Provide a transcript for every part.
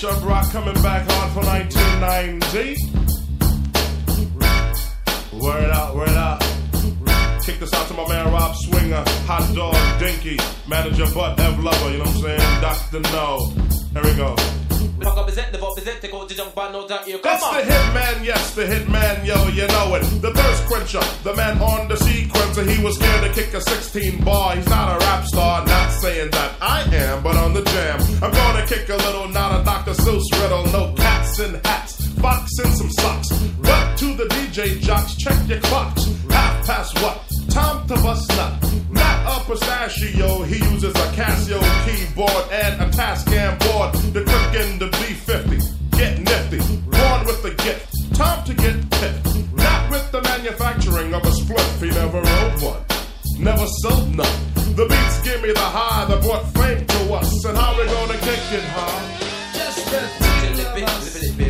Chubb Rock coming back hard for 1990. Word out, word out. Kick this out to my man Rob Swinger, Hot Dog Dinky, Manager Butt, Ev Lover, you know what I'm saying? Dr. No. Here we go. It's the hitman, yes, the hitman, yo, you know it. The thirst quencher, the man on the sequencer. He was scared to kick a 16 bar. He's not a rap star, not saying that I am, but on the jam, I'm gonna kick a little, not a Dr. Seuss riddle. No cats in hats, fox in some socks. But to the DJ jocks, check your clocks. Half past what? Time to bust nut. Not a pistachio, he uses a Casio keyboard and a Tascam board to click in the B50. Get nifty, born with the gift. Time to get tipped. Not with the manufacturing of a spliff. He never wrote one, never sold none. The beats give me the high that brought fame to us. And how we gonna kick it, huh? Just the two of us.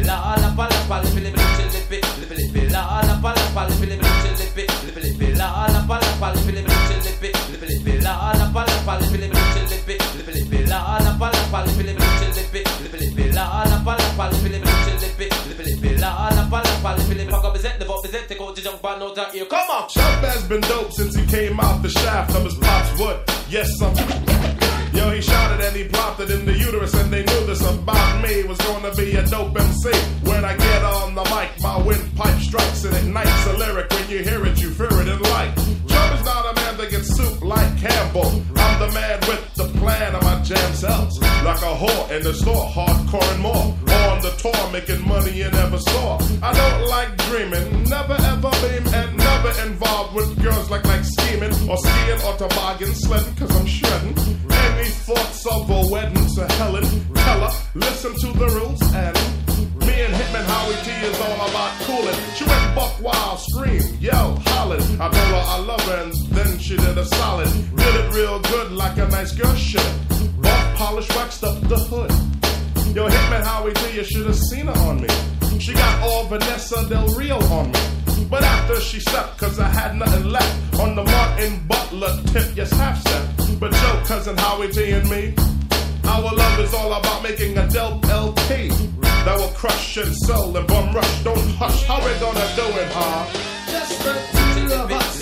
Come on! Chubb has been dope since he came out the shaft of his pop's wood. Yes, I'm... Yo, he shouted and he plopped it in the uterus, and they knew this about me was going to be a dope MC. When I get on the mic, my windpipe strikes and ignites a lyric. When you hear it, you fear it and like. Chubb is not a man that gets soup like Campbell. I'm the man with the plan of my jam cells. Like a whore in the store, hardcore and more. On the tour, making money you never saw. I don't like dreaming, never ever beam, and never involved with girls like scheming or skiing or toboggan sledding, cause I'm shredding. Any thoughts of a wedding to Helen Keller, listen to the rules, and me and Hitman Howie T is all about cooling. She went buck wild, scream, yell, hollering. I told her I love her and then she did a solid. Did it real good like a nice girl should. Buff, polished, waxed up the hood. Yo, Hitman Howie T, you should have seen her on me. She got all Vanessa Del Rio on me. But after she stepped, cause I had nothing left on the Martin Butler tip, yes, half step. But yo, cousin Howie T and me, our love is all about making a dope LP that will crush and sell and bum rush. Don't hush, how we gonna do it, huh? Just the two of us.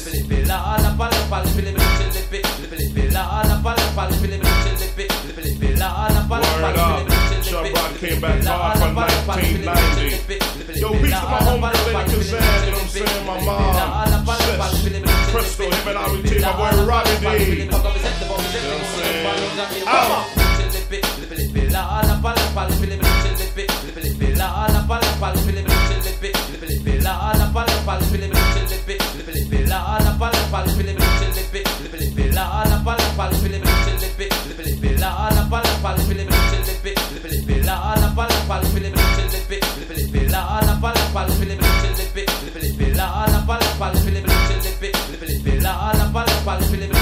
Word up, Chubb Rock came back hard for 1990. Yo, peace to my homie, Lady Kazan, you know what I'm saying? My mom, sis, Crystal, him and Howie T, my boy Robbie D. You know what I'm saying? Out. Pal